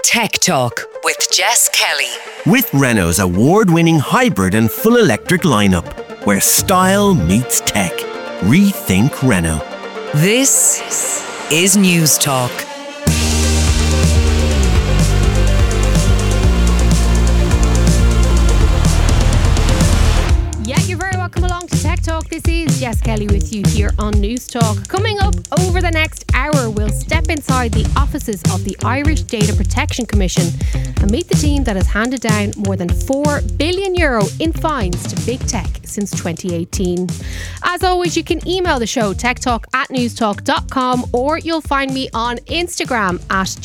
Tech Talk with Jess Kelly. With Renault's award-winning hybrid and full electric lineup, where style meets tech. Rethink Renault. This is News Talk. Welcome along to Tech Talk. This is Jess Kelly with you here on News Talk. Coming up over the next hour, we'll step inside the offices of the Irish Data Protection Commission and meet the team that has handed down more than €4 billion in fines to big tech since 2018. As always, you can email the show techtalk@newstalk.com, or you'll find me on Instagram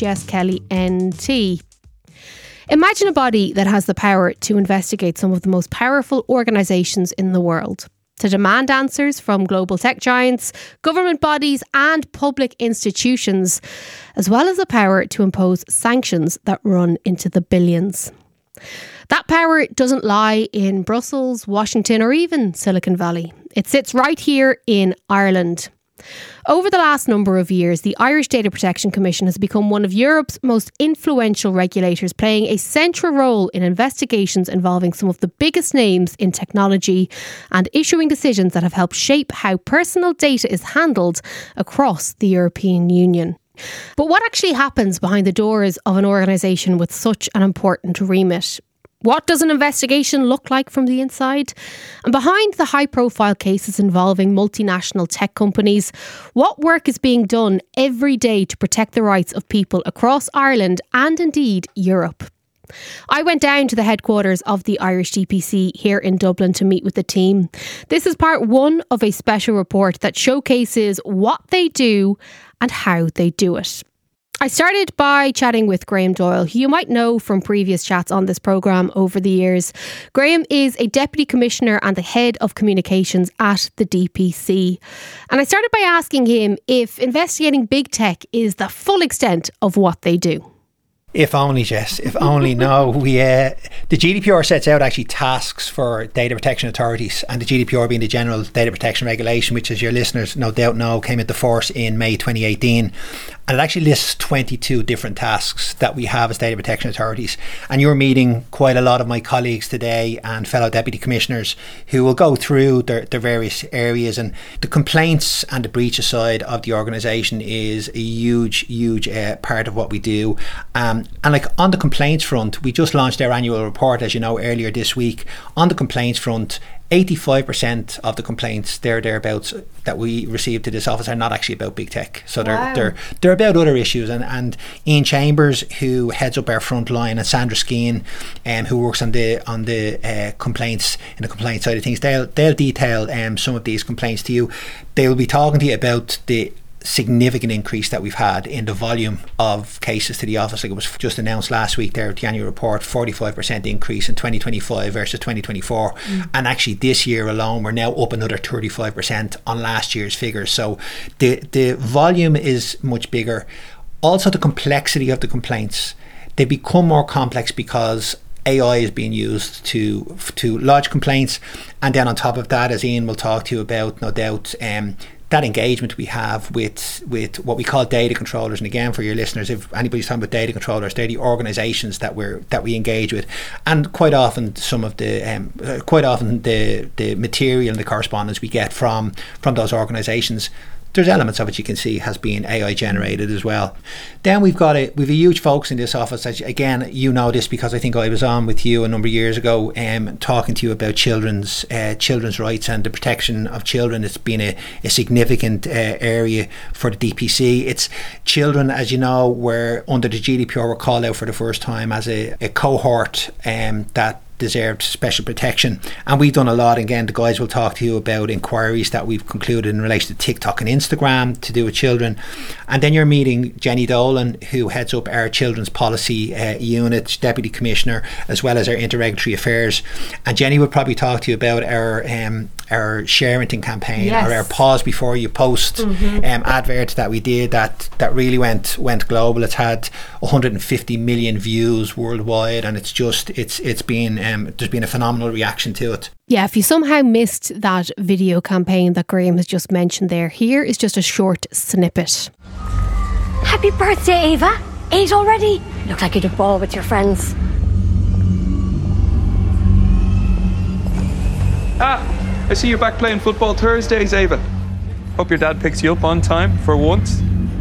@JessKellyNT. Imagine a body that has the power to investigate some of the most powerful organisations in the world, to demand answers from global tech giants, government bodies and public institutions, as well as the power to impose sanctions that run into the billions. That power doesn't lie in Brussels, Washington or even Silicon Valley. It sits right here in Ireland. Over the last number of years, the Irish Data Protection Commission has become one of Europe's most influential regulators, playing a central role in investigations involving some of the biggest names in technology and issuing decisions that have helped shape how personal data is handled across the European Union. But what actually happens behind the doors of an organisation with such an important remit? What does an investigation look like from the inside? And behind the high-profile cases involving multinational tech companies, what work is being done every day to protect the rights of people across Ireland and indeed Europe? I went down to the headquarters of the Irish DPC here in Dublin to meet with the team. This is part one of a special report that showcases what they do and how they do it. I started by chatting with Graham Doyle, who you might know from previous chats on this programme over the years. Graham is a Deputy Commissioner and the Head of Communications at the DPC. And I started by asking him if investigating big tech is the full extent of what they do. If only, Jess. If only. No, the GDPR sets out actually tasks for data protection authorities, and the GDPR being the General Data Protection Regulation, which, as your listeners no doubt know, came into force in May 2018. And it actually lists 22 different tasks that we have as data protection authorities. And you're meeting quite a lot of my colleagues today and fellow deputy commissioners who will go through their various areas. And the complaints and the breaches side of the organisation is a huge part of what we do. And like on the complaints front, we just launched our annual report, as you know, earlier this week. On the complaints front, 85% of the complaints thereabouts that we receive to this office are not actually about big tech. So they're about other issues. And Ian Chambers, who heads up our front line, and Sandra Skeen, who works on the complaints, in the complaint side of things, they'll detail some of these complaints to you. They will be talking to you about the significant increase that we've had in the volume of cases to the office. Like it was just announced last week there at the annual report, 45% increase in 2025 versus 2024. And actually this year alone, we're now up another 35% on last year's figures. So the volume is much bigger. Also the complexity of the complaints. They become more complex because AI is being used to lodge complaints. And then on top of that, as Ian will talk to you about, no doubt, that engagement we have with what we call data controllers. And again, for your listeners, if anybody's talking about data controllers, they're the organisations that we engage with, and quite often the material and the correspondence we get from those organisations, there's elements of it you can see has been AI generated as well. Then we've a huge focus in this office. As, again, you know this because I think I was on with you a number of years ago talking to you about children's rights and the protection of children. It's been a significant area for the DPC. It's children, as you know, were under the GDPR were called out for the first time as a cohort that deserved special protection, and we've done a lot. Again, the guys will talk to you about inquiries that we've concluded in relation to TikTok and Instagram to do with children. And then you're meeting Jenny Dolan, who heads up our children's policy unit, Deputy Commissioner, as well as our interregulatory affairs. And Jenny will probably talk to you about our sharenting campaign, yes, or our pause before you post advert that we did that really went global. It's had 150 million views worldwide, and it's been there's been a phenomenal reaction to it. Yeah, if you somehow missed that video campaign that Graham has just mentioned there, here is just a short snippet. Happy birthday, Ava. 8 already. Look like you'd a ball with your friends. I see you're back playing football Thursdays, Ava. Hope your dad picks you up on time for once.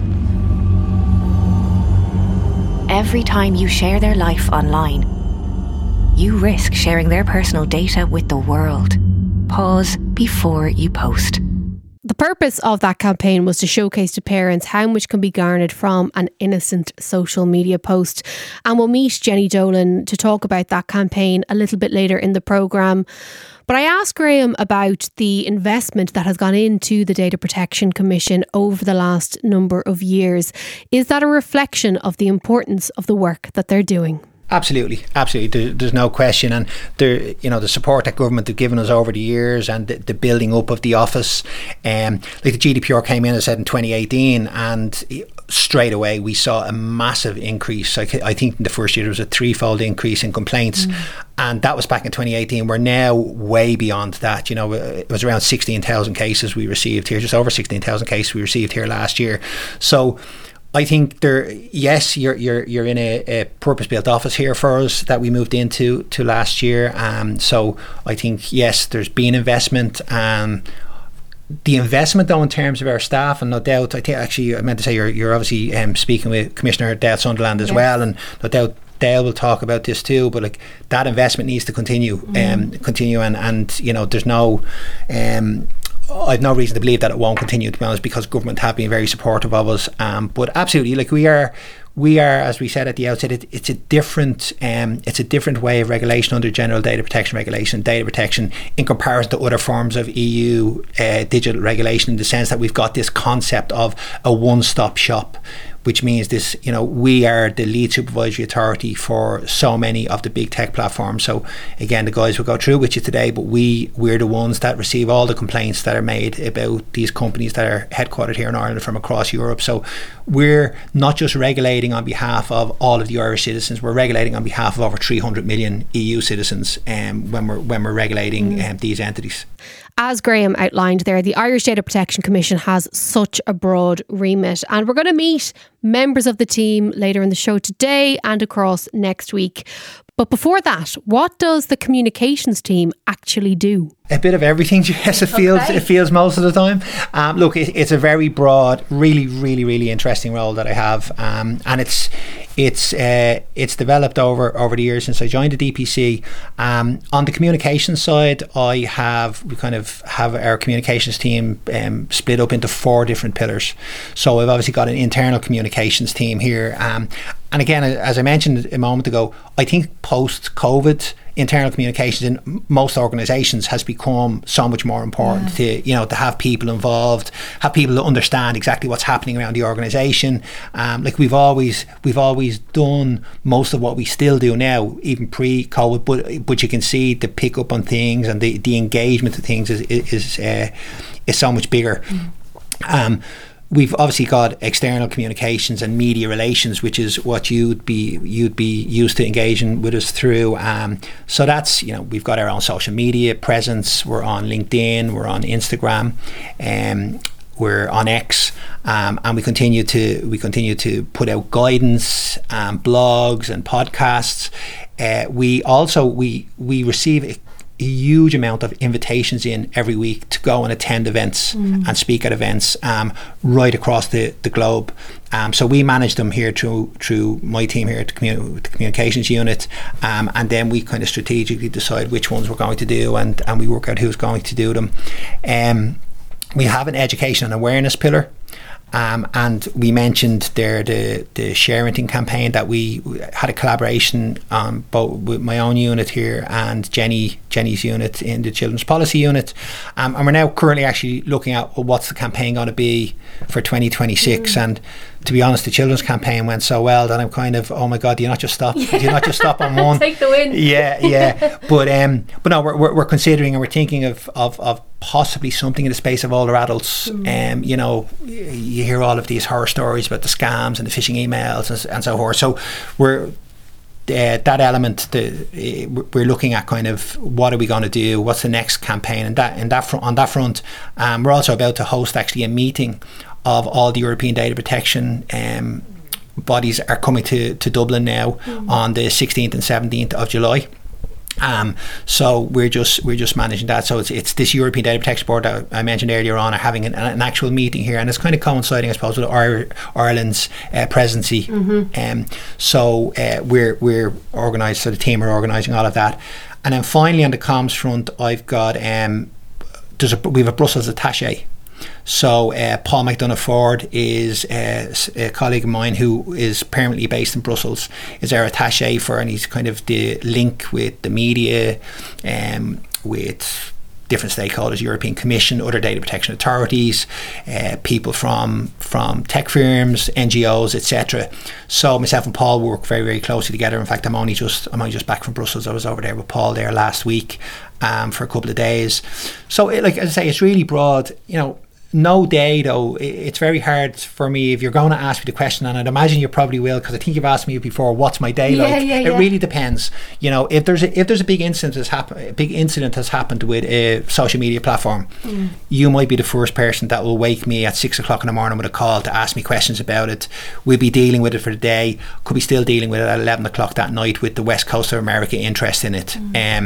Every time you share their life online, you risk sharing their personal data with the world. Pause before you post. The purpose of that campaign was to showcase to parents how much can be garnered from an innocent social media post. And we'll meet Jenny Dolan to talk about that campaign a little bit later in the programme. But I asked Graham about the investment that has gone into the Data Protection Commission over the last number of years. Is that a reflection of the importance of the work that they're doing? Absolutely. There's no question, and the support that government have given us over the years, and the building up of the office. Like the GDPR came in, as I said, in 2018, and straight away we saw a massive increase. I think in the first year there was a threefold increase in complaints, and that was back in 2018. We're now way beyond that. It was around 16,000 cases we received here, just over 16,000 cases we received here last year. So I think you're in a purpose-built office here for us that we moved into last year. So I think, yes, there's been investment. The investment, though, in terms of our staff, and no doubt, I think actually I meant to say you're obviously speaking with Commissioner Dale Sunderland as well, and no doubt Dale will talk about this too. But like that investment needs to continue, and there's no. I've no reason to believe that it won't continue, to be honest, because government have been very supportive of us. But absolutely, like we are, as we said at the outset, it's a different way of regulation under General Data Protection Regulation, data protection in comparison to other forms of EU digital regulation, in the sense that we've got this concept of a one-stop shop, which means this, we are the lead supervisory authority for so many of the big tech platforms. So again, the guys will go through with you today, but we're the ones that receive all the complaints that are made about these companies that are headquartered here in Ireland from across Europe. So we're not just regulating on behalf of all of the Irish citizens, we're regulating on behalf of over 300 million EU citizens when we're regulating these entities. As Graham outlined there, the Irish Data Protection Commission has such a broad remit, and we're going to meet members of the team later in the show today and across next week. But before that, what does the communications team actually do? A bit of everything, Jess. It feels most of the time. Look, it's a very broad, really, really, really interesting role that I have, and it's developed over the years since I joined the DPC. On the communications side, we kind of have our communications team split up into 4 different pillars. So I've obviously got an internal communications team here, and again, as I mentioned a moment ago, I think post-COVID, internal communications in most organisations has become so much more important to have people involved, have people that understand exactly what's happening around the organisation. Like we've always done most of what we still do now, even pre-COVID, but you can see the pick up on things and the engagement of things is so much bigger. We've obviously got external communications and media relations, which is what you'd be used to engaging with us through. So that's, we've got our own social media presence. We're on LinkedIn, we're on Instagram, we're on X, and we continue to put out guidance, blogs and podcasts. We receive a huge amount of invitations in every week to go and attend events and speak at events right across the globe. So we manage them here through my team here at the communications unit, and then we kind of strategically decide which ones we're going to do, and we work out who's going to do them. We have an education and awareness pillar. And we mentioned there the sharing campaign that we had a collaboration both with my own unit here and Jenny's unit in the Children's Policy Unit, and we're now currently actually looking at what's the campaign going to be for 2026. And to be honest, the children's campaign went so well that I'm kind of, oh my God, do you not just stop? Do you not just stop on one? Take the win. Yeah. But no, we're considering and we're thinking of possibly something in the space of older adults. You hear all of these horror stories about the scams and the phishing emails and so forth. So we're that element. We're looking at kind of what are we going to do? What's the next campaign? And on that front, we're also about to host actually a meeting of all the European data protection bodies are coming to Dublin now on the 16th and 17th of July. So we're just managing that. So it's this European Data Protection Board that I mentioned earlier on are having an actual meeting here, and it's kind of coinciding, I suppose, with Ireland's presidency. So we're organised. So the team are organising all of that, and then finally on the comms front, I've got we have a Brussels attaché. So Paul McDonough Ford is a colleague of mine who is permanently based in Brussels, is our attaché and he's kind of the link with the media, with different stakeholders, European Commission, other data protection authorities, people from tech firms, NGOs, etc. So myself and Paul work very, very closely together. In fact, I'm only just back from Brussels. I was over there with Paul there last week for a couple of days. So like as I say, it's really broad, No day though, it's very hard for me if you're going to ask me the question, and I'd imagine you probably will, because I think you've asked me before, what's my day like? It really depends. If there's a big incident has happened with a social media platform, you might be the first person that will wake me at 6 o'clock in the morning with a call to ask me questions about it. We'll be dealing with it for the day. Could be still dealing with it at 11 o'clock that night with the West Coast of America interest in it.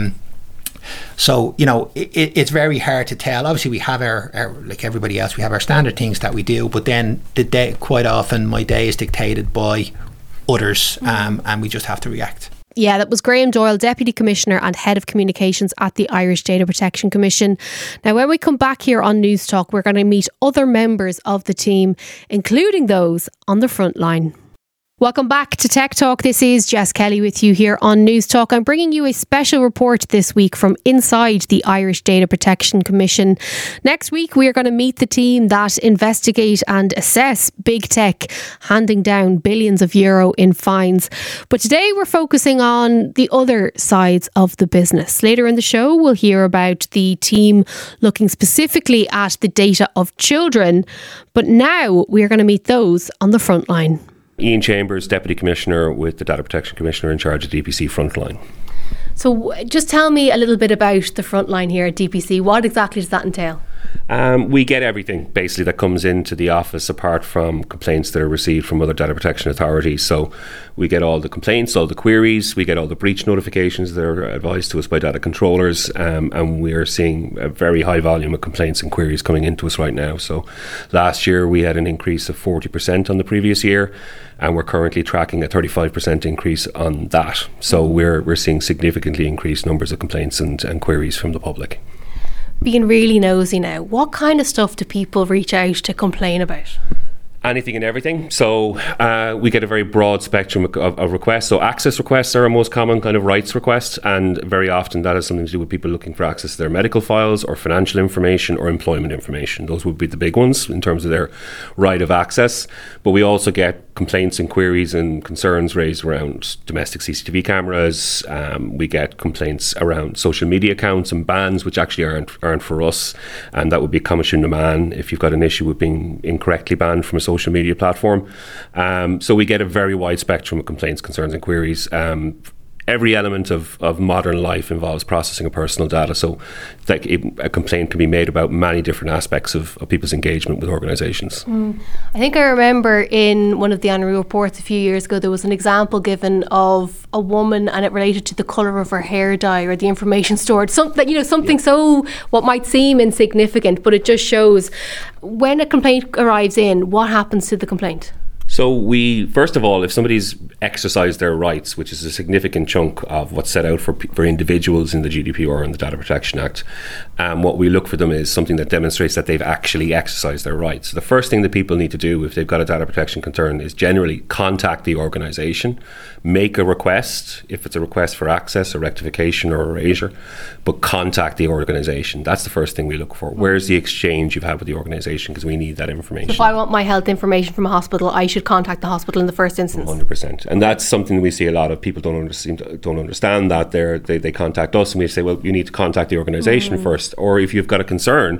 So, it's very hard to tell. Obviously, we have our like everybody else, we have our standard things that we do, but then the day, quite often my day is dictated by others, and we just have to react. Yeah, that was Graham Doyle, Deputy Commissioner and Head of Communications at the Irish Data Protection Commission. Now, when we come back here on News Talk, we're going to meet other members of the team, including those on the front line. Welcome back to Tech Talk. This is Jess Kelly with you here on News Talk. I'm bringing you a special report this week from inside the Irish Data Protection Commission. Next week, we are going to meet the team that investigate and assess big tech handing down billions of euro in fines. But today we're focusing on the other sides of the business. Later in the show, we'll hear about the team looking specifically at the data of children. But now we're going to meet those on the front line. Ian Chambers, Deputy Commissioner with the Data Protection Commissioner in charge of DPC Frontline. So just tell me a little bit about the frontline here at DPC. What exactly does that entail? We get everything basically that comes into the office apart from complaints that are received from other data protection authorities. So we get all the complaints, all the queries, we get all the breach notifications that are advised to us by data controllers, and we are seeing a very high volume of complaints and queries coming into us right now. So last year we had an increase of 40% on the previous year, and we're currently tracking a 35% increase on that. So we're seeing significantly increased numbers of complaints and queries from the public. Being really nosy now, what kind of stuff do people reach out to complain about? Anything and everything. So we get a very broad spectrum of requests. So access requests are our most common kind of rights request, and very often that has something to do with people looking for access to their medical files or financial information or employment information. Those would be the big ones in terms of their right of access. But we also get complaints and queries and concerns raised around domestic CCTV cameras. We get complaints around social media accounts and bans, which actually aren't for us, and that would be Comisiún na Man if you've got an issue with being incorrectly banned from a social media platform. So we get a very wide spectrum of complaints, concerns and queries. Every element of modern life involves processing of personal data. So like a complaint can be made about many different aspects of people's engagement with organisations. I think I remember in one of the annual reports a few years ago, there was an example given of a woman and it related to the colour of her hair dye or the information stored. Something so what might seem insignificant, but it just shows when a complaint arrives in, what happens to the complaint? So we, first of all, if somebody's exercised their rights, which is a significant chunk of what's set out for individuals in the GDPR and the Data Protection Act, what we look for them is something that demonstrates that they've actually exercised their rights. The first thing that people need to do if they've got a data protection concern is generally contact the organisation, make a request, if it's a request for access or rectification or erasure, but contact the organisation. That's the first thing we look for. Where's the exchange you've had with the organisation? Because we need that information. So if I want my health information from a hospital, I should contact the hospital in the first instance. 100%. And that's something we see a lot of people don't understand that they contact us and we say, well, you need to contact the organisation first. Or if you've got a concern,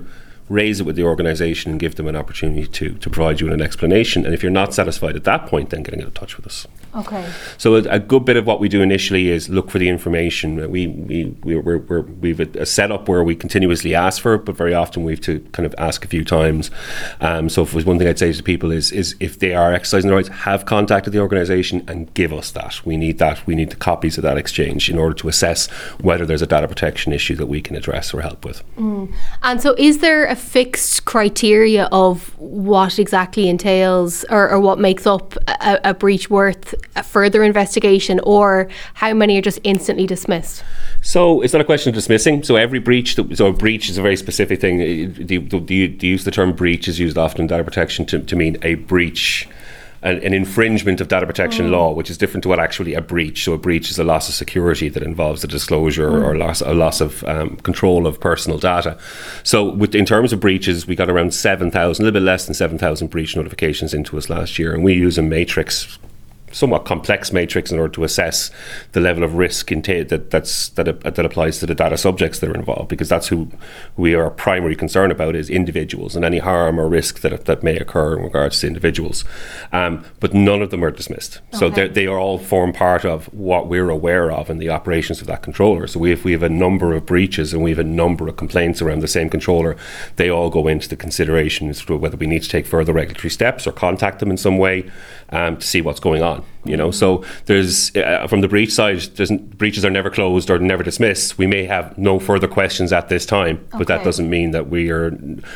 raise it with the organisation and give them an opportunity to provide you with an explanation. And if you're not satisfied at that point, then getting in touch with us. Okay. So a good bit of what we do initially is look for the information. We've a setup where we continuously ask for it, but very often we have to kind of ask a few times. So if there's one thing I'd say to people is if they are exercising their rights, have contacted the organisation and give us that. We need that. We need the copies of that exchange in order to assess whether there's a data protection issue that we can address or help with. And so is there a fixed criteria of what exactly entails or what makes up a breach worth a further investigation, or how many are just instantly dismissed? So it's not a question of dismissing. So every breach, so a breach is a very specific thing. The use of the term breach is used often in data protection to mean a breach, an infringement of data protection law, which is different to what actually a breach. So a breach is a loss of security that involves a disclosure or a loss of control of personal data. So in terms of breaches, we got around 7,000, a little bit less than 7,000 breach notifications into us last year, and we use a matrix, somewhat complex matrix, in order to assess the level of risk that applies to the data subjects that are involved, because that's who we are primary concern about, is individuals and any harm or risk that may occur in regards to individuals. But none of them are dismissed. So they are all form part of what we're aware of in the operations of that controller. So if we have a number of breaches and we have a number of complaints around the same controller, they all go into the considerations for whether we need to take further regulatory steps or contact them in some way to see what's going on. So there's from the breach side, breaches are never closed or never dismissed. We may have no further questions at this time, but that doesn't mean that we're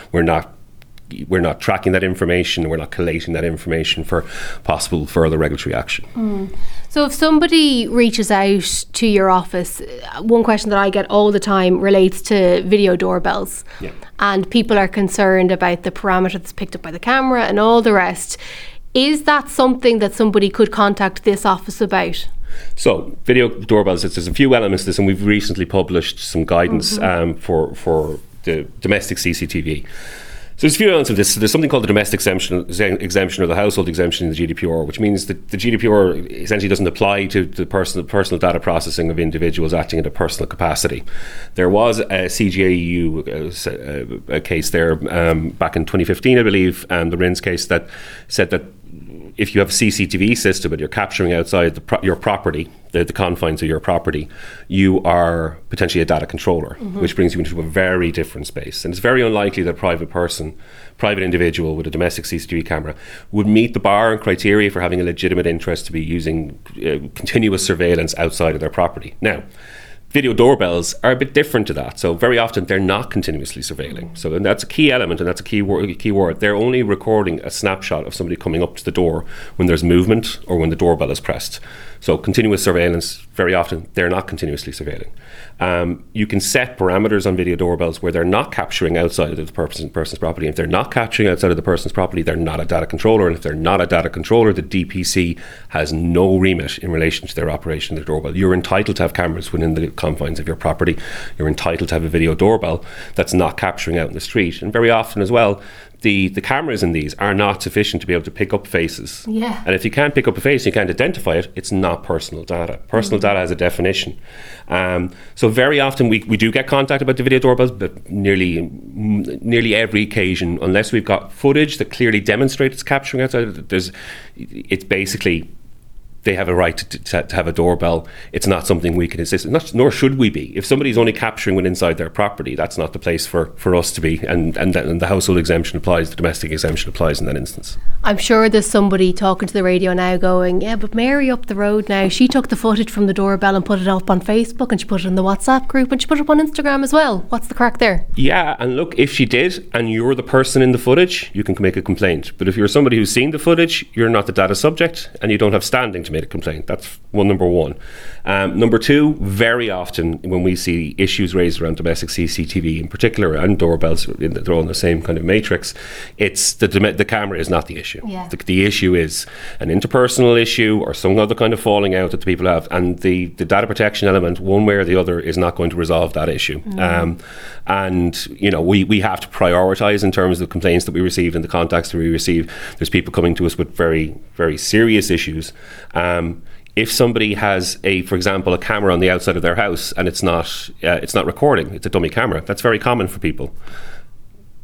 not tracking that information, we're not collating that information for possible further regulatory action. So if somebody reaches out to your office, one question that I get all the time relates to video doorbells. Yeah. And people are concerned about the parameter that's picked up by the camera and all the rest. Is that something that somebody could contact this office about? So video doorbells, there's a few elements to this, and we've recently published some guidance for the domestic CCTV. So there's a few elements of this. So there's something called the domestic exemption or the household exemption in the GDPR, which means that the GDPR essentially doesn't apply to the personal data processing of individuals acting in a personal capacity. There was a CJEU a case there back in 2015, I believe, the RINS case, that said that if you have a CCTV system and you're capturing outside your property, the confines of your property, you are potentially a data controller, which brings you into a very different space. And it's very unlikely that a private individual with a domestic CCTV camera would meet the bar and criteria for having a legitimate interest to be using continuous surveillance outside of their property. Now, video doorbells are a bit different to that. So very often they're not continuously surveilling. So and that's a key element, and that's a key word. They're only recording a snapshot of somebody coming up to the door when there's movement or when the doorbell is pressed. So continuous surveillance, very often they're not continuously surveilling. You can set parameters on video doorbells where they're not capturing outside of the person's property. If they're not capturing outside of the person's property, they're not a data controller. And if they're not a data controller, the DPC has no remit in relation to their operation of the doorbell. You're entitled to have cameras within the confines of your property. You're entitled to have a video doorbell that's not capturing out in the street. And very often as well, the cameras in these are not sufficient to be able to pick up faces. Yeah. And if you can't pick up a face, you can't identify it, it's not personal data. Personal data has a definition. So very often we do get contacted about the video doorbells, but nearly every occasion, unless we've got footage that clearly demonstrates it's capturing outside, it's basically they have a right to have a doorbell. It's not something we can assist, nor should we be. If somebody's only capturing when inside their property, that's not the place for us to be. And the household exemption applies, the domestic exemption applies in that instance. I'm sure there's somebody talking to the radio now going, yeah, but Mary up the road now, she took the footage from the doorbell and put it up on Facebook, and she put it in the WhatsApp group, and she put it up on Instagram as well. What's the crack there? Yeah, and look, if she did and you're the person in the footage, you can make a complaint. But if you're somebody who's seen the footage, you're not the data subject and you don't have standing to make a complaint. That's number one. Number two, very often when we see issues raised around domestic CCTV in particular, and doorbells, they're all in the same kind of matrix, it's the camera is not the issue. Yeah. The issue is an interpersonal issue or some other kind of falling out that the people have, and the data protection element, one way or the other, is not going to resolve that issue. And we have to prioritise in terms of the complaints that we receive and the contacts that we receive. There's people coming to us with very, very serious issues. If somebody has for example, a camera on the outside of their house and it's not recording, it's a dummy camera, that's very common for people.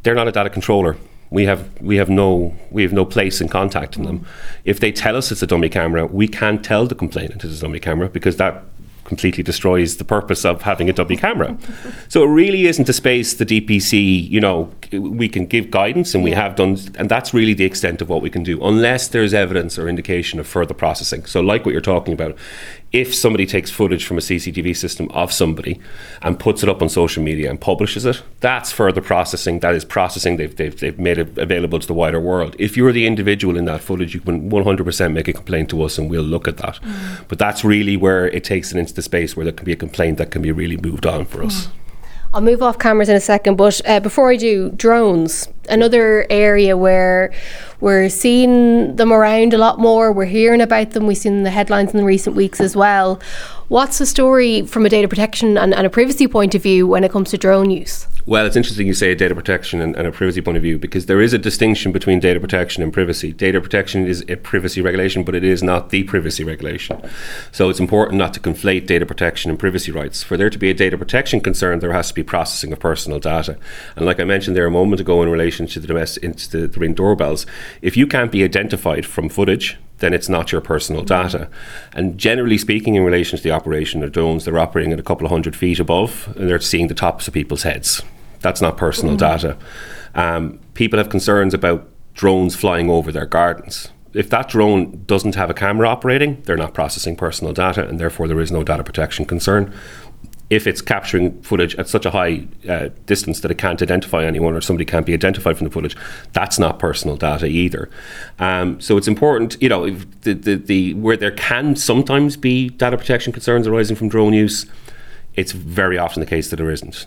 they're not a data controller. We have no place in contacting them. If they tell us it's a dummy camera, we can't tell the complainant it's a dummy camera, because that completely destroys the purpose of having a dummy camera. So it really isn't a space the DPC, we can give guidance, and we have done, and that's really the extent of what we can do, unless there's evidence or indication of further processing. So like what you're talking about, if somebody takes footage from a CCTV system of somebody and puts it up on social media and publishes it, that's further processing. That is processing. They've made it available to the wider world. If you're the individual in that footage, you can 100% make a complaint to us and we'll look at that. But that's really where it takes it into the space where there can be a complaint that can be really moved on for us. I'll move off cameras in a second, but before I do, drones, another area where we're seeing them around a lot more. We're hearing about them. We've seen the headlines in the recent weeks as well. What's the story from a data protection and a privacy point of view when it comes to drone use? Well, it's interesting you say data protection and a privacy point of view, because there is a distinction between data protection and privacy. Data protection is a privacy regulation, but it is not the privacy regulation. So it's important not to conflate data protection and privacy rights. For there to be a data protection concern, there has to be processing of personal data. And like I mentioned there a moment ago in relation to the Ring doorbells, if you can't be identified from footage, then it's not your personal data. And generally speaking, in relation to the operation of drones, they're operating at a couple of 100 feet above, and they're seeing the tops of people's heads. That's not personal data. People have concerns about drones flying over their gardens. If that drone doesn't have a camera operating, they're not processing personal data, and therefore there is no data protection concern. If it's capturing footage at such a high distance that it can't identify anyone, or somebody can't be identified from the footage, that's not personal data either. So it's important, where there can sometimes be data protection concerns arising from drone use, it's very often the case that there isn't.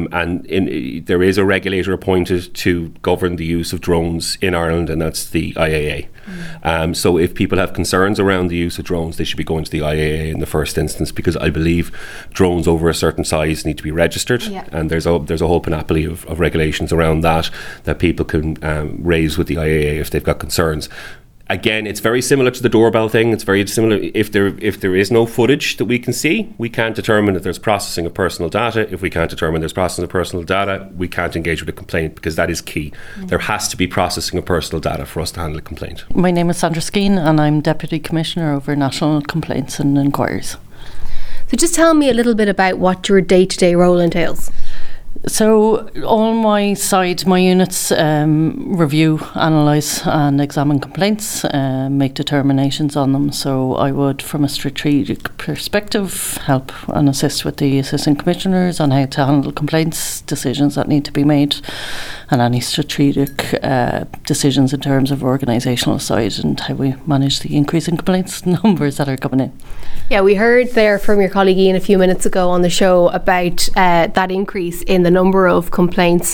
There is a regulator appointed to govern the use of drones in Ireland, and that's the IAA. So if people have concerns around the use of drones, they should be going to the IAA in the first instance, because I believe drones over a certain size need to be registered, and there's a whole panoply of regulations around that people can raise with the IAA if they've got concerns. Again, it's very similar to the doorbell thing. It's very similar. If there is no footage that we can see, we can't determine if there's processing of personal data. If we can't determine there's processing of personal data, we can't engage with a complaint, because that is key. There has to be processing of personal data for us to handle a complaint. My name is Sandra Skeen, and I'm Deputy Commissioner over National Complaints and Inquiries. So just tell me a little bit about what your day-to-day role entails. So on my side, my units review, analyse and examine complaints, make determinations on them. So I would, from a strategic perspective, help and assist with the Assistant Commissioners on how to handle complaints, decisions that need to be made, and any strategic decisions in terms of organisational side and how we manage the increase in complaints numbers that are coming in. Yeah, we heard there from your colleague Ian a few minutes ago on the show about that increase in the number of complaints.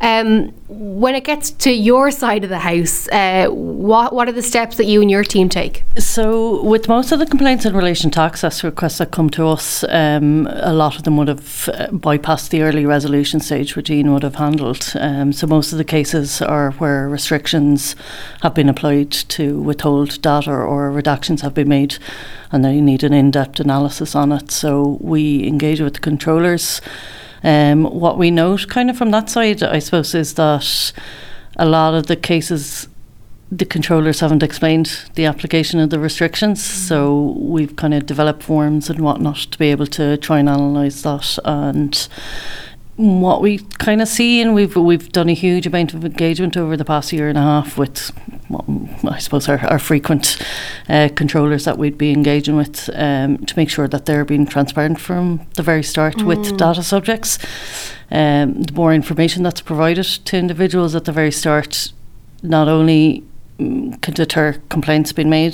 When it gets to your side of the house, what are the steps that you and your team take? So with most of the complaints in relation to access requests that come to us, a lot of them would have bypassed the early resolution stage, which Ian would have handled. So most of the cases are where restrictions have been applied to withhold data or redactions have been made, and they need an in-depth analysis on it. So we engage with the controllers. What we note kind of from that side, I suppose, is that a lot of the cases, the controllers haven't explained the application of the restrictions. So we've kind of developed forms and whatnot to be able to try and analyse that. And what we kind of see, and we've done a huge amount of engagement over the past year and a half with, I suppose, our frequent controllers that we'd be engaging with to make sure that they're being transparent from the very start with data subjects. The more information that's provided to individuals at the very start, not only can deter complaints being made,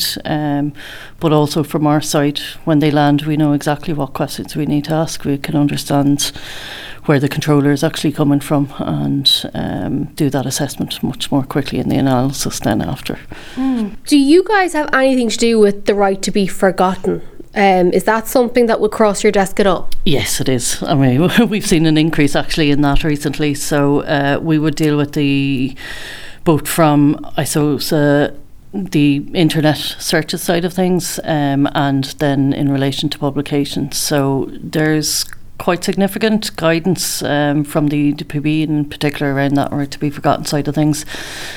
but also from our side, when they land, we know exactly what questions we need to ask. We can understand where the controller is actually coming from and do that assessment much more quickly in the analysis then after. Do you guys have anything to do with the right to be forgotten? Is that something that would cross your desk at all? Yes, it is. I mean, we've seen an increase actually in that recently. So we would deal with both from, I suppose, the internet searches side of things, and then in relation to publications. So there's quite significant guidance from the DPP in particular around that or to be forgotten side of things.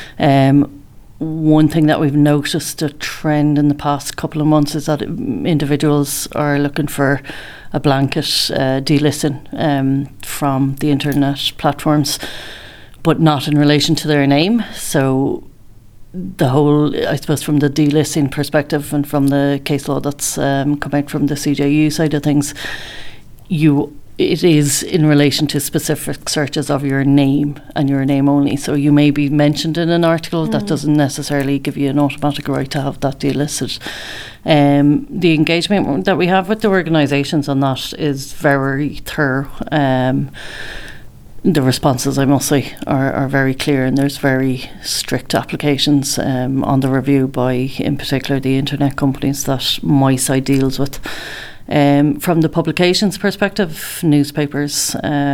One thing that we've noticed a trend in the past couple of months is that individuals are looking for a blanket delisting from the internet platforms, but not in relation to their name. So the whole, I suppose, from the delisting perspective and from the case law that's come out from the CJU side of things, it is in relation to specific searches of your name and your name only. So you may be mentioned in an article, that doesn't necessarily give you an automatic right to have that delisted. The engagement that we have with the organisations on that is very thorough. The responses, I must say, are very clear, and there's very strict applications on the review by, in particular, the internet companies that my side deals with. From the publications perspective, newspapers,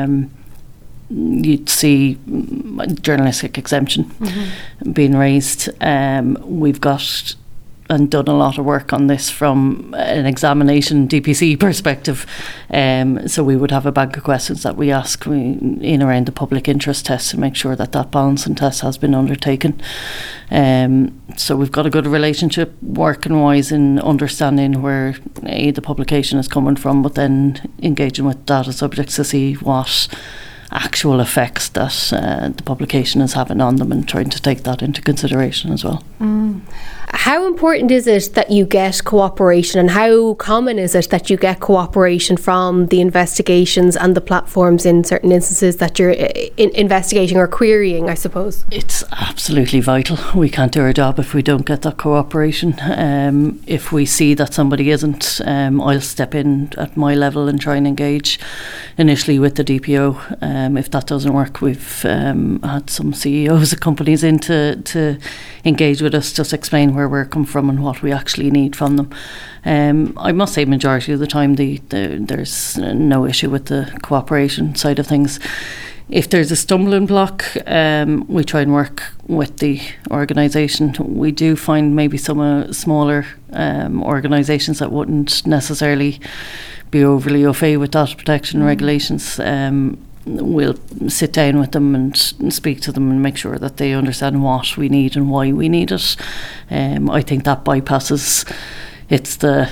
you'd see journalistic exemption being raised. We've got and done a lot of work on this from an examination DPC perspective. So we would have a bank of questions that we ask in around the public interest test to make sure that balancing test has been undertaken. So we've got a good relationship working wise in understanding where the publication is coming from, but then engaging with data subjects to see what actual effects that the publication is having on them and trying to take that into consideration as well. How important is it that you get cooperation, and how common is it that you get cooperation from the investigations and the platforms in certain instances that you're investigating or querying, I suppose? It's absolutely vital. We can't do our job if we don't get that cooperation. If we see that somebody isn't, I'll step in at my level and try and engage initially with the DPO. If that doesn't work, we've had some CEOs of companies in to engage with us, just explain where we're come from and what we actually need from them. I must say majority of the time there's no issue with the cooperation side of things. If there's a stumbling block, we try and work with the organisation. We do find maybe some smaller organisations that wouldn't necessarily be overly au fait with data protection regulations. We'll sit down with them and speak to them and make sure that they understand what we need and why we need it. I think that bypasses, it's the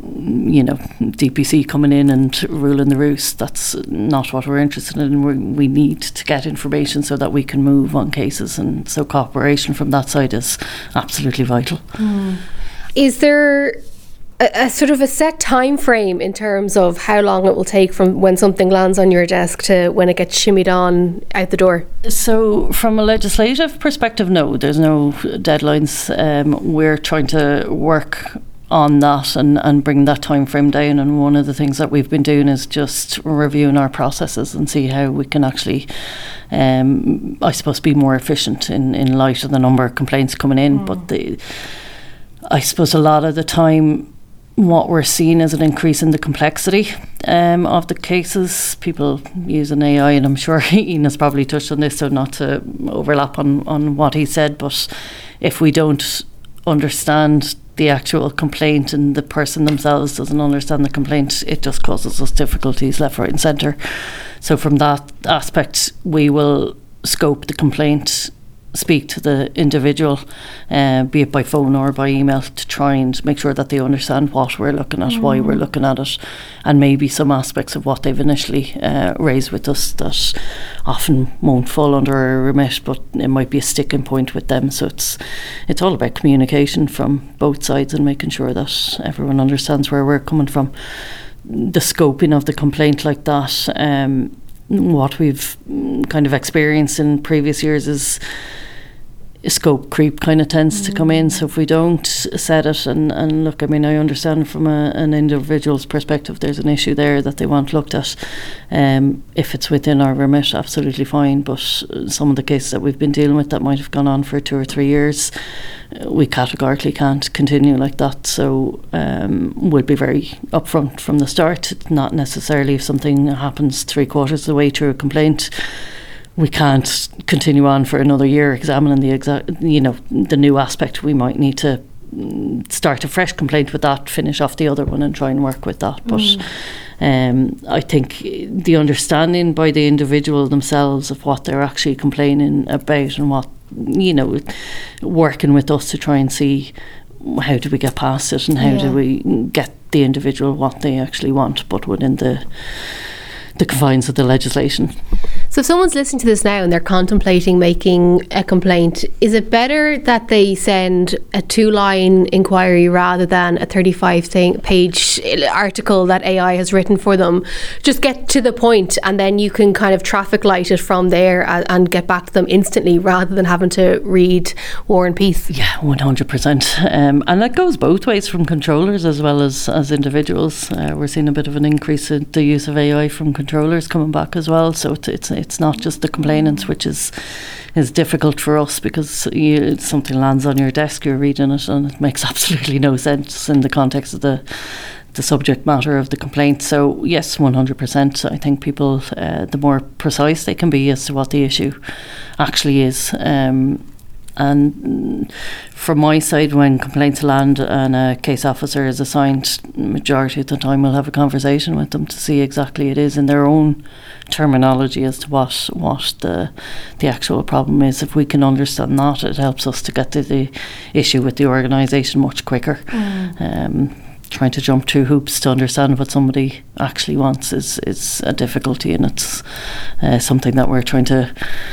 DPC coming in and ruling the roost. That's not what we're interested in. We need to get information so that we can move on cases, and so cooperation from that side is absolutely vital. Is there a sort of a set time frame in terms of how long it will take from when something lands on your desk to when it gets shimmied on out the door? So from a legislative perspective, no, there's no deadlines. We're trying to work on that and bring that time frame down, and one of the things that we've been doing is just reviewing our processes and see how we can actually I suppose be more efficient in light of the number of complaints coming in. But I suppose a lot of the time what we're seeing is an increase in the complexity of the cases. People using AI, and I'm sure Ian has probably touched on this, so not to overlap on what he said, but if we don't understand the actual complaint and the person themselves doesn't understand the complaint, it just causes us difficulties left, right and centre. So from that aspect, we will scope the complaint, speak to the individual, be it by phone or by email, to try and make sure that they understand what we're looking at, why we're looking at it, and maybe some aspects of what they've initially raised with us that often won't fall under our remit, but it might be a sticking point with them. So it's all about communication from both sides and making sure that everyone understands where we're coming from. The scoping of the complaint like that, what we've kind of experienced in previous years is scope creep kind of tends to come in. So if we don't set it and look, I mean, I understand from an individual's perspective there's an issue there that they want looked at. If it's within our remit, absolutely fine, but some of the cases that we've been dealing with that might have gone on for 2 or 3 years, we categorically can't continue like that. So we'll be very upfront from the start. It's not necessarily if something happens 3/4 of the way through a complaint, we can't continue on for another year examining the new aspect. We might need to start a fresh complaint with that, finish off the other one and try and work with that. But I think the understanding by the individual themselves of what they're actually complaining about and what, working with us to try and see how do we get past it and how do we get the individual what they actually want, but within the confines of the legislation. So if someone's listening to this now and they're contemplating making a complaint, is it better that they send a 2-line inquiry rather than a 35-page article that AI has written for them? Just get to the point and then you can kind of traffic light it from there and get back to them instantly rather than having to read War and Peace. Yeah, 100%. And that goes both ways from controllers as well as individuals. We're seeing a bit of an increase in the use of AI from controllers coming back as well. So it's not just the complainants, which is difficult for us because something lands on your desk, you're reading it, and it makes absolutely no sense in the context of the subject matter of the complaint. So yes, 100%. I think people, the more precise they can be as to what the issue actually is. And from my side, when complaints land and a case officer is assigned, majority of the time we'll have a conversation with them to see exactly it is in their own terminology as to what the actual problem is. If we can understand that, it helps us to get to the issue with the organisation much quicker. Trying to jump through hoops to understand what somebody actually wants is a difficulty, and it's something that we're trying to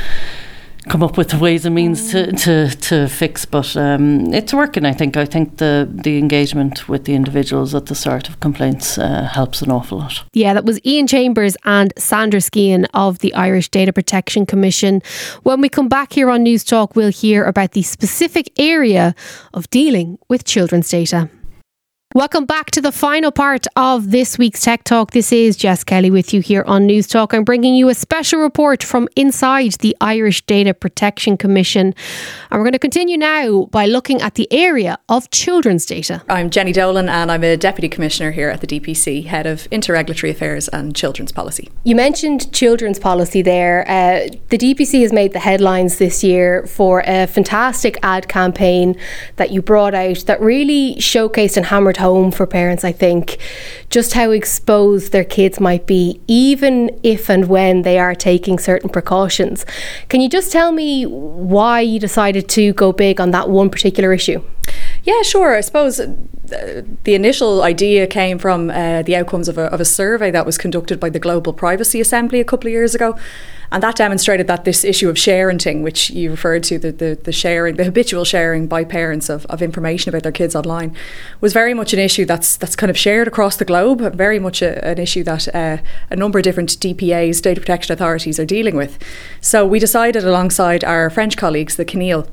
come up with ways and means to fix, but it's working. I think the engagement with the individuals at the start of complaints helps an awful lot. Yeah, that was Ian Chambers and Sandra Skean of the Irish Data Protection Commission. When we come back here on News Talk, we'll hear about the specific area of dealing with children's data. Welcome back to the final part of this week's Tech Talk. This is Jess Kelly with you here on News Talk. I'm bringing you a special report from inside the Irish Data Protection Commission. And we're going to continue now by looking at the area of children's data. I'm Jenny Dolan and I'm a Deputy Commissioner here at the DPC, Head of Inter-Regulatory Affairs and Children's Policy. You mentioned children's policy there. The DPC has made the headlines this year for a fantastic ad campaign that you brought out that really showcased and hammered home for parents, I think, just how exposed their kids might be, even if and when they are taking certain precautions. Can you just tell me why you decided to go big on that one particular issue? Yeah, sure. I suppose the initial idea came from the outcomes of a survey that was conducted by the Global Privacy Assembly a couple of years ago. And that demonstrated that this issue of sharenting, which you referred to, the sharing, the habitual sharing by parents of information about their kids online, was very much an issue that's kind of shared across the globe, very much an issue that a number of different DPAs, data protection authorities, are dealing with. So we decided alongside our French colleagues, the CNIL,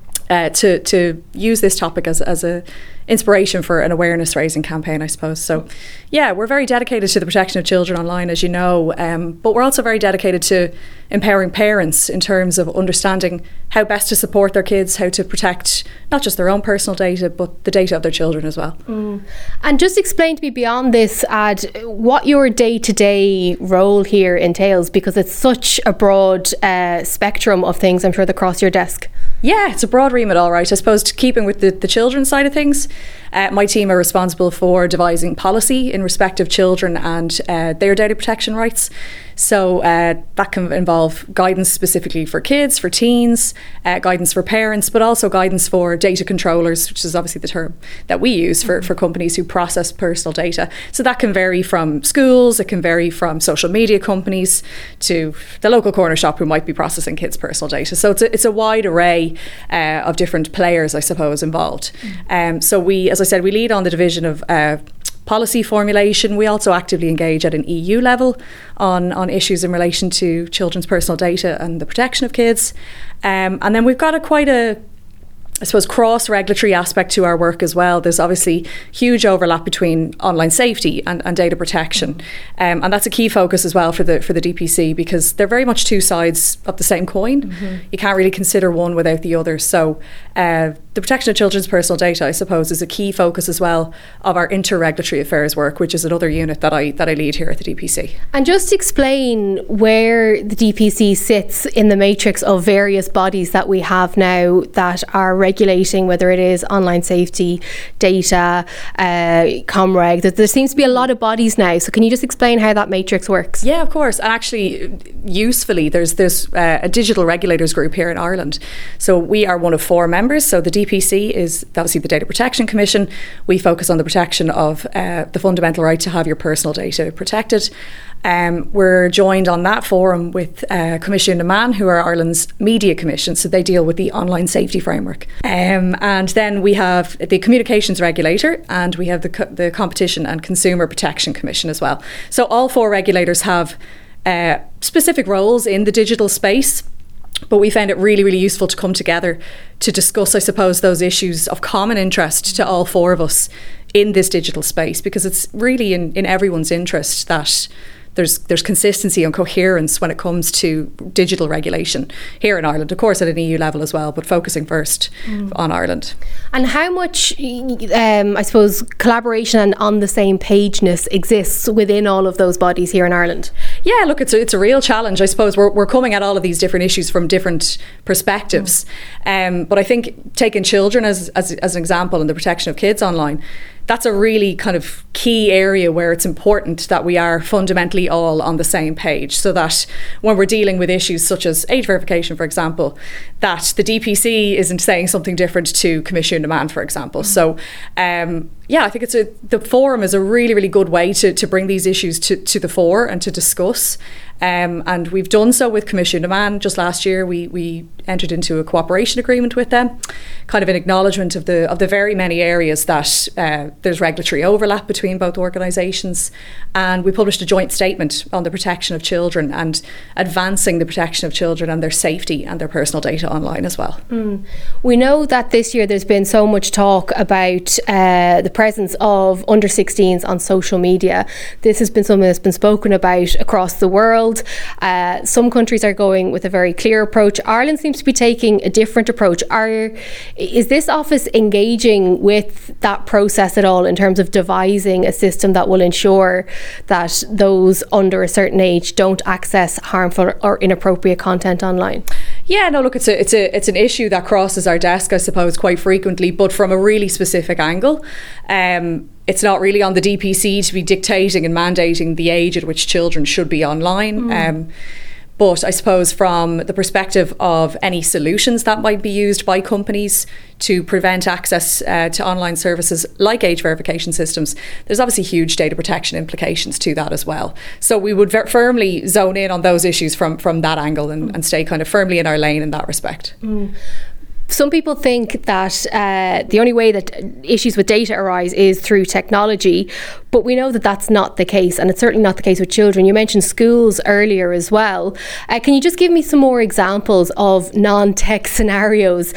to use this topic as a inspiration for an awareness raising campaign, I suppose. So yeah, we're very dedicated to the protection of children online, as you know, but we're also very dedicated to empowering parents in terms of understanding how best to support their kids, how to protect not just their own personal data, but the data of their children as well. And just explain to me beyond this ad what your day-to-day role here entails, because it's such a broad spectrum of things, I'm sure, that cross your desk. Yeah, it's a broad remit, all right. I suppose, keeping with the children's side of things, my team are responsible for devising policy in respect of children and their data protection rights. So that can involve guidance specifically for kids, for teens, guidance for parents, but also guidance for data controllers, which is obviously the term that we use for companies who process personal data. So that can vary from schools, it can vary from social media companies to the local corner shop who might be processing kids' personal data. So it's a wide array of different players, I suppose, involved. So we, as I said, we lead on the division of policy formulation. We also actively engage at an EU level on issues in relation to children's personal data and the protection of kids. And then we've got quite a I suppose, cross-regulatory aspect to our work as well. There's obviously huge overlap between online safety and data protection. And that's a key focus as well for the DPC, because they're very much two sides of the same coin. Mm-hmm. You can't really consider one without the other. So the protection of children's personal data, I suppose, is a key focus as well of our inter-regulatory affairs work, which is another unit that I lead here at the DPC. And just explain where the DPC sits in the matrix of various bodies that we have now that are regulating, whether it is online safety, data, Comreg. There seems to be a lot of bodies now. So can you just explain how that matrix works? Yeah, of course. And actually, usefully, there's a digital regulators group here in Ireland. So we are one of 4 members. So the DPC is obviously the Data Protection Commission. We focus on the protection of the fundamental right to have your personal data protected. We're joined on that forum with Commission Man, who are Ireland's media commission, so they deal with the online safety framework. And then we have the communications regulator, and we have the Competition and Consumer Protection Commission as well. So all 4 regulators have specific roles in the digital space. But we found it really, really useful to come together to discuss, I suppose, those issues of common interest to all 4 of us in this digital space, because it's really in everyone's interest that there's consistency and coherence when it comes to digital regulation here in Ireland, of course at an EU level as well, but focusing first on Ireland. And how much, I suppose, collaboration and on the same pageness exists within all of those bodies here in Ireland? Yeah, look, it's a real challenge. I suppose we're coming at all of these different issues from different perspectives. But I think taking children as an example and the protection of kids online, that's a really kind of key area where it's important that we are fundamentally all on the same page, so that when we're dealing with issues such as age verification, for example, that the DPC isn't saying something different to Commission Demand, for example. So I think the forum is a really, really good way to bring these issues to the fore and to discuss. And we've done so with Commission Demand. Just last year, we entered into a cooperation agreement with them, kind of an acknowledgement of the very many areas that there's regulatory overlap between both organisations. And we published a joint statement on the protection of children and advancing the protection of children and their safety and their personal data online as well. We know that this year there's been so much talk about the presence of under 16s on social media. This has been something that's been spoken about across the world. Some countries are going with a very clear approach. Ireland seems to be taking a different approach. Is this office engaging with that process at all in terms of devising a system that will ensure that those under a certain age don't access harmful or inappropriate content online? Yeah, no, look, it's an issue that crosses our desk, I suppose, quite frequently, but from a really specific angle. It's not really on the DPC to be dictating and mandating the age at which children should be online. But I suppose from the perspective of any solutions that might be used by companies to prevent access to online services like age verification systems, there's obviously huge data protection implications to that as well. So we would firmly zone in on those issues from that angle and stay kind of firmly in our lane in that respect. Some people think that the only way that issues with data arise is through technology, but we know that that's not the case, and it's certainly not the case with children. You mentioned schools earlier as well. Can you just give me some more examples of non-tech scenarios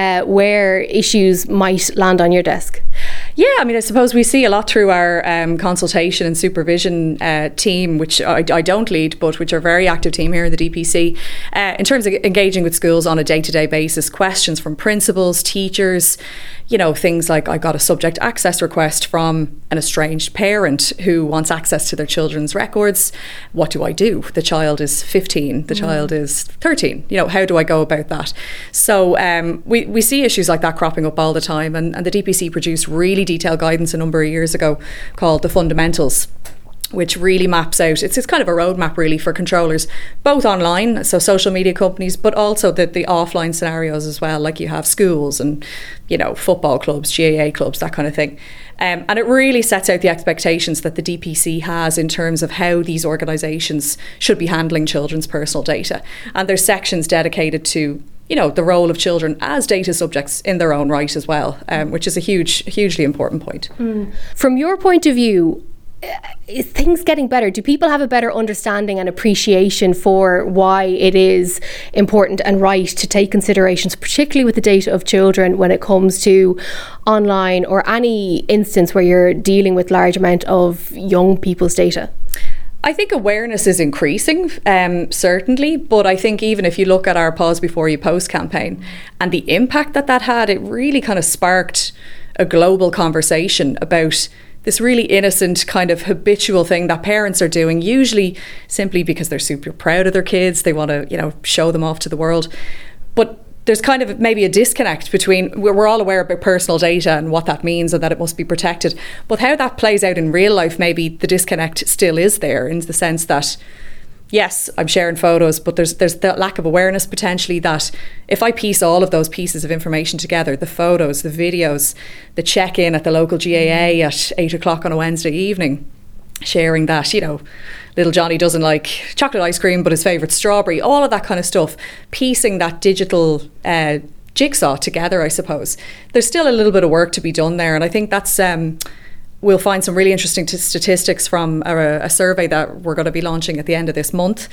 where issues might land on your desk? Yeah, I mean, I suppose we see a lot through our consultation and supervision team, which I don't lead, but which are a very active team here in the DPC, in terms of engaging with schools on a day-to-day basis, questions from principals, teachers, things like I got a subject access request from an estranged parent who wants access to their children's records. What do I do? The child is 15, the child is 13. How do I go about that? So we see issues like that cropping up all the time, and the DPC produced really detailed guidance a number of years ago called The Fundamentals, which really maps out, it's kind of a roadmap really for controllers, both online, so social media companies, but also the offline scenarios as well, like you have schools and, football clubs, GAA clubs, that kind of thing. And it really sets out the expectations that the DPC has in terms of how these organisations should be handling children's personal data. And there's sections dedicated to the role of children as data subjects in their own right as well, which is a hugely important point. From your point of view, is things getting better? Do people have a better understanding and appreciation for why it is important and right to take considerations, particularly with the data of children when it comes to online or any instance where you're dealing with large amount of young people's data? I think awareness is increasing, certainly, but I think even if you look at our Pause Before You Post campaign and the impact that had, it really kind of sparked a global conversation about this really innocent kind of habitual thing that parents are doing, usually simply because they're super proud of their kids. They want to, show them off to the world. But there's kind of maybe a disconnect between, we're all aware about personal data and what that means and that it must be protected, but how that plays out in real life, maybe the disconnect still is there, in the sense that yes, I'm sharing photos, but there's the lack of awareness potentially that if I piece all of those pieces of information together, the photos, the videos, the check-in at the local GAA at 8 o'clock on a Wednesday evening, sharing that, little Johnny doesn't like chocolate ice cream but his favourite strawberry, all of that kind of stuff, piecing that digital jigsaw together, I suppose. There's still a little bit of work to be done there, and I think that's we'll find some really interesting statistics from a survey that we're going to be launching at the end of this month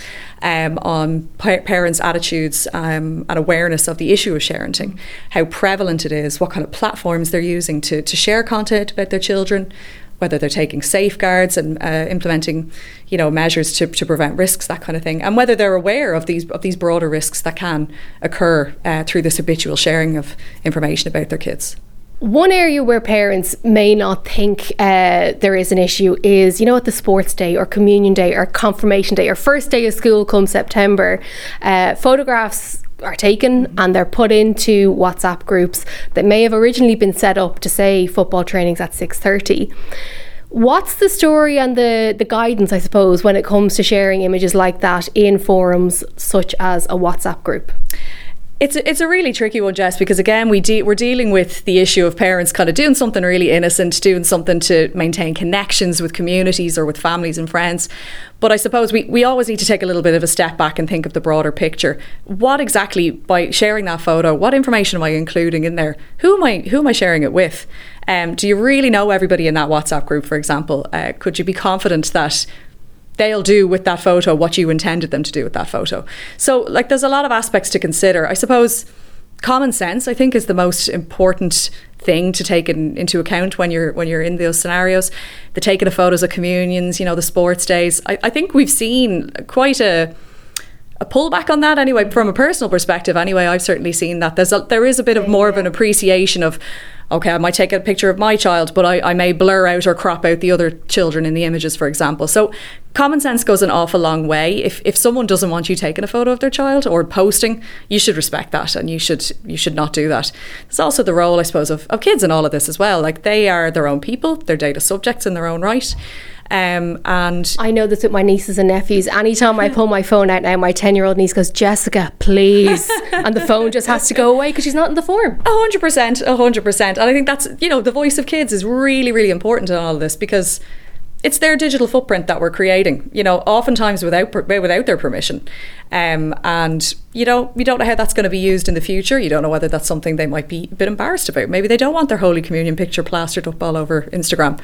on parents' attitudes and awareness of the issue of sharenting, how prevalent it is, what kind of platforms they're using to share content about their children, whether they're taking safeguards and implementing, measures to prevent risks, that kind of thing, and whether they're aware of these broader risks that can occur through this habitual sharing of information about their kids. One area where parents may not think there is an issue is, at the sports day or communion day or confirmation day or first day of school come September, photographs are taken and they're put into WhatsApp groups that may have originally been set up to say football training's at 6:30. What's the story and the guidance, I suppose, when it comes to sharing images like that in forums such as a WhatsApp group? It's a really tricky one, Jess, because again we're dealing with the issue of parents kind of doing something really innocent, doing something to maintain connections with communities or with families and friends. But I suppose we always need to take a little bit of a step back and think of the broader picture. What exactly, by sharing that photo, what information am I including in there? Who am I sharing it with? Do you really know everybody in that WhatsApp group, for example? Could you be confident that they'll do with that photo what you intended them to do with that photo? So there's a lot of aspects to consider. I suppose common sense, I think, is the most important thing to take into account when you're in those scenarios. The taking of photos of communions, the sports days. I think we've seen quite a pullback on that anyway, from a personal perspective anyway. I've certainly seen that there is a bit of more of an appreciation of, okay, I might take a picture of my child, but I may blur out or crop out the other children in the images, for example. So common sense goes an awful long way. If someone doesn't want you taking a photo of their child or posting, you should respect that, and you should not do that. There's also the role, I suppose, of kids in all of this as well. They are their own people, they're data subjects in their own right. And I know this with my nieces and nephews. Anytime I pull my phone out now, my 10-year-old niece goes, "Jessica, please," and the phone just has to go away because she's not in the form. 100%. And I think that's, the voice of kids is really, really important in all of this, because it's their digital footprint that we're creating, oftentimes without their permission. And you don't know how that's going to be used in the future. You don't know whether that's something they might be a bit embarrassed about. Maybe they don't want their Holy Communion picture plastered up all over Instagram.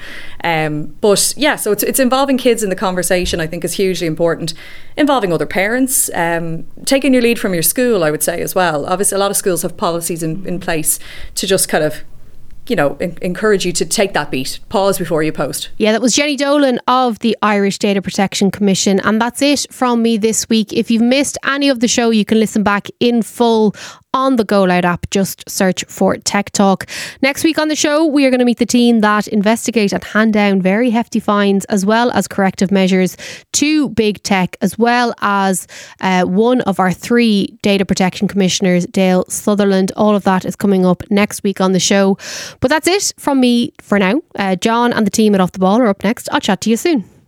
But yeah, so it's involving kids in the conversation, I think, is hugely important. Involving other parents, taking your lead from your school, I would say, as well. Obviously, a lot of schools have policies in place to just kind of encourage you to take that beat, pause before you post. Yeah, that was Jenny Dolan of the Irish Data Protection Commission. And that's it from me this week. If you've missed any of the show, you can listen back in full on the Go Loud app. Just search for Tech Talk. Next week on the show, we are going to meet the team that investigate and hand down very hefty fines as well as corrective measures to big tech, as well as one of our 3 data protection commissioners, Dale Sutherland. All of that is coming up next week on the show. But that's it from me for now. John and the team at Off the Ball are up next. I'll chat to you soon.